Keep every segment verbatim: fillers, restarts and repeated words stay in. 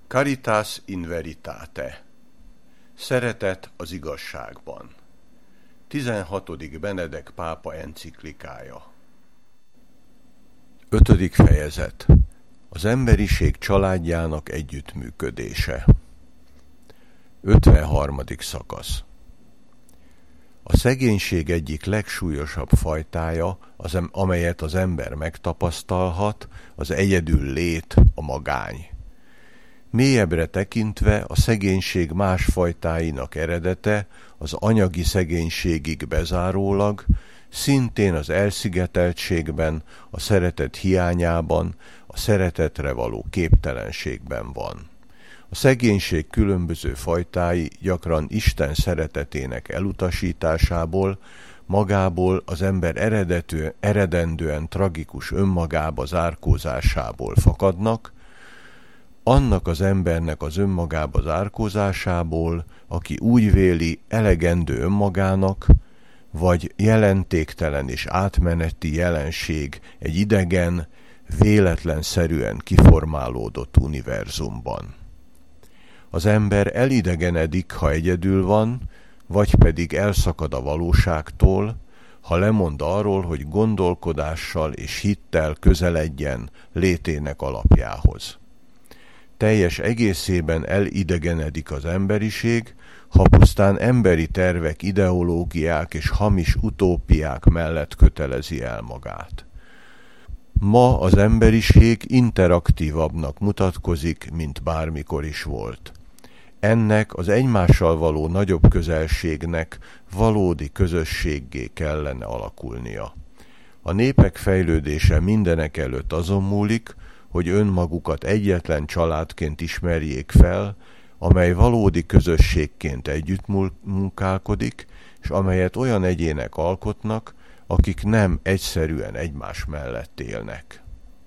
Caritas in veritate. Szeretet az igazságban. tizenhatodik Benedek pápa enciklikája. Ötödik fejezet. Az emberiség családjának együttműködése. ötvenharmadik szakasz. A szegénység egyik legsúlyosabb fajtája, az, amelyet az ember megtapasztalhat, az egyedül lét, a magány. Mélyebbre tekintve a szegénység más fajtáinak eredete az anyagi szegénységig bezárólag, szintén az elszigeteltségben, a szeretet hiányában, a szeretetre való képtelenségben van. A szegénység különböző fajtái gyakran Isten szeretetének elutasításából, magából az ember eredető, eredendően tragikus önmagába zárkózásából fakadnak, annak az embernek az önmagába zárkózásából, aki úgy véli elegendő önmagának, vagy jelentéktelen és átmeneti jelenség egy idegen, véletlenszerűen kiformálódott univerzumban. Az ember elidegenedik, ha egyedül van, vagy pedig elszakad a valóságtól, ha lemond arról, hogy gondolkodással és hittel közeledjen létének alapjához. Teljes egészében elidegenedik az emberiség, ha pusztán emberi tervek, ideológiák és hamis utópiák mellett kötelezi el magát. Ma az emberiség interaktívabbnak mutatkozik, mint bármikor is volt. Ennek az egymással való nagyobb közelségnek valódi közösséggé kellene alakulnia. A népek fejlődése mindenekelőtt azon múlik, hogy önmagukat egyetlen családként ismerjék fel, amely valódi közösségként együtt munkálkodik, és amelyet olyan egyének alkotnak, akik nem egyszerűen egymás mellett élnek.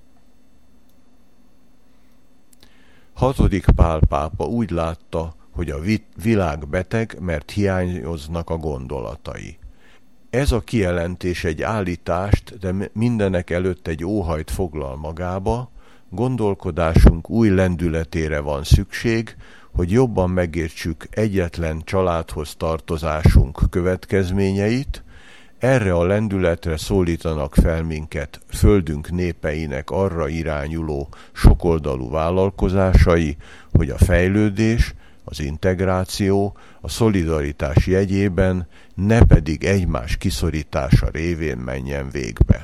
Hatodik Pál pápa úgy látta, hogy a világ beteg, mert hiányoznak a gondolatai. Ez a kijelentés egy állítást, de mindenek előtt egy óhajt foglal magába, gondolkodásunk új lendületére van szükség, hogy jobban megértsük egyetlen családhoz tartozásunk következményeit. Erre a lendületre szólítanak fel minket földünk népeinek arra irányuló sokoldalú vállalkozásai, hogy a fejlődés, az integráció, a szolidaritás jegyében, ne pedig egymás kiszorítása révén menjen végbe.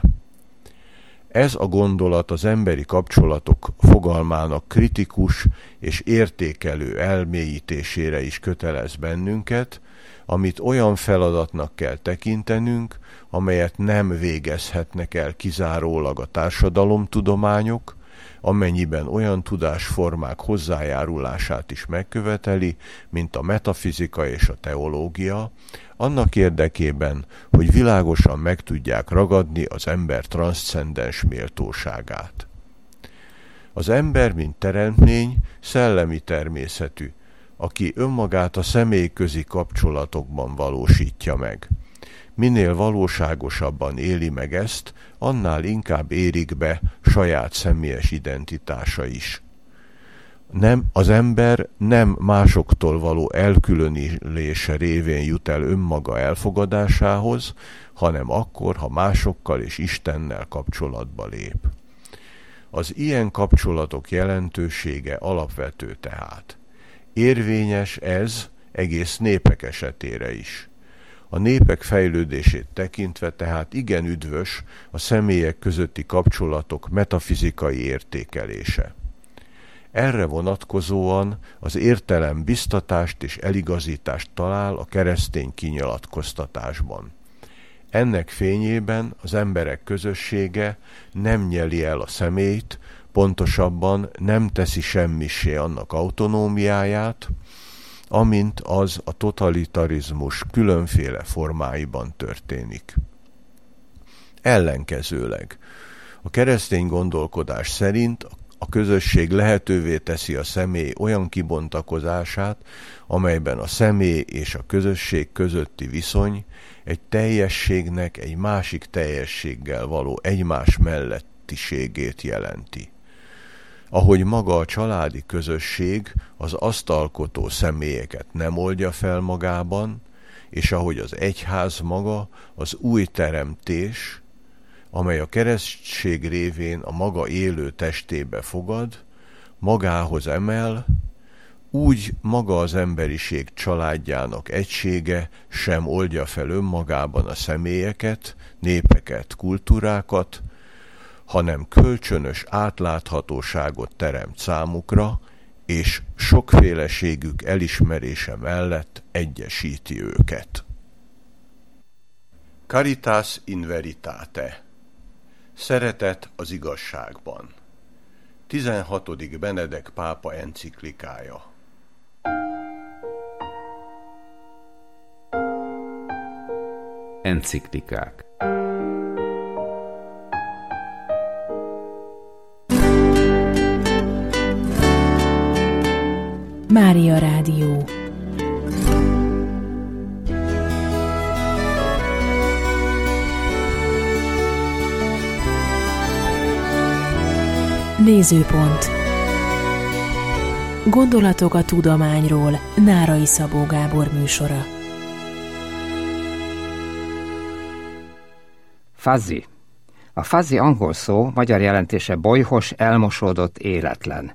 Ez a gondolat az emberi kapcsolatok fogalmának kritikus és értékelő elmélyítésére is kötelez bennünket, amit olyan feladatnak kell tekintenünk, amelyet nem végezhetnek el kizárólag a társadalomtudományok, amennyiben olyan tudásformák hozzájárulását is megköveteli, mint a metafizika és a teológia, annak érdekében, hogy világosan meg tudják ragadni az ember transzcendens méltóságát. Az ember, mint teremtmény, szellemi természetű, aki önmagát a személyközi kapcsolatokban valósítja meg. Minél valóságosabban éli meg ezt, annál inkább érik be saját személyes identitása is. Nem, az ember nem másoktól való elkülönítése révén jut el önmaga elfogadásához, hanem akkor, ha másokkal és Istennel kapcsolatba lép. Az ilyen kapcsolatok jelentősége alapvető tehát. Érvényes ez egész népek esetére is. A népek fejlődését tekintve tehát igen üdvös a személyek közötti kapcsolatok metafizikai értékelése. Erre vonatkozóan az értelem biztatást és eligazítást talál a keresztény kinyilatkoztatásban. Ennek fényében az emberek közössége nem nyeli el a személyt, pontosabban nem teszi semmissé annak autonómiáját, amint az a totalitarizmus különféle formáiban történik. Ellenkezőleg, a keresztény gondolkodás szerint a közösség lehetővé teszi a személy olyan kibontakozását, amelyben a személy és a közösség közötti viszony egy teljességnek egy másik teljességgel való egymás mellettiségét jelenti. Ahogy maga a családi közösség az azt alkotó személyeket nem oldja fel magában, és ahogy az egyház maga az új teremtés, amely a keresztség révén a maga élő testébe fogad, magához emel, úgy maga az emberiség családjának egysége sem oldja fel önmagában a személyeket, népeket, kultúrákat, hanem kölcsönös átláthatóságot teremt számukra, és sokféleségük elismerése mellett egyesíti őket. Caritas in veritate. Szeretet az igazságban. tizenhatodik Benedek pápa enciklikája. Enciklikák. Mária Rádió. Nézőpont. Gondolatok a tudományról. Nárai Szabó Gábor műsora. Fuzzy. A fuzzy angol szó magyar jelentése bolyhos, elmosódott, életlen.